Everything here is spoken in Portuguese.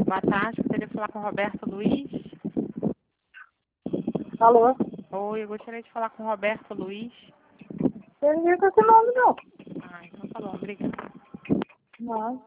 Boa tarde, poderia falar com o Roberto Luiz? Alô? Oi, eu gostaria de falar com o Roberto Luiz. Eu não com esse nome, não. Ah, então tá bom, obrigada. Não.